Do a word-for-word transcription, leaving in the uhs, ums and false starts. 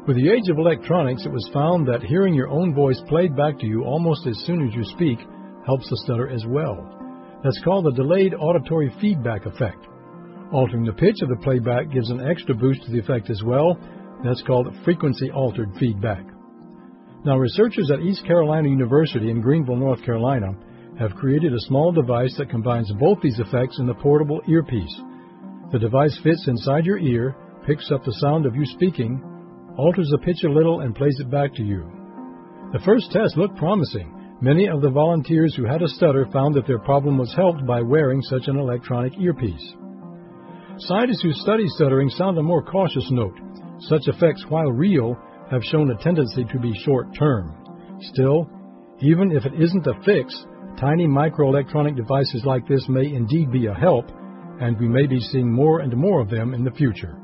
With the age of electronics, it was found that hearing your own voice played back to you almost as soon as you speak helps the stutter as well. That's called the delayed auditory feedback effect. Altering the pitch of the playback gives an extra boost to the effect as well. That's called frequency-altered feedback. Now, researchers at East Carolina University in Greenville, North Carolina, have created a small device that combines both these effects in a portable earpiece. The device fits inside your ear, picks up the sound of you speaking, alters the pitch a little, and plays it back to you. The first test looked promising. Many of the volunteers who had a stutter found that their problem was helped by wearing such an electronic earpiece. Scientists who study stuttering sound a more cautious note. Such effects, while real, have shown a tendency to be short-term. Still, even if it isn't a fix, tiny microelectronic devices like this may indeed be a help, and we may be seeing more and more of them in the future.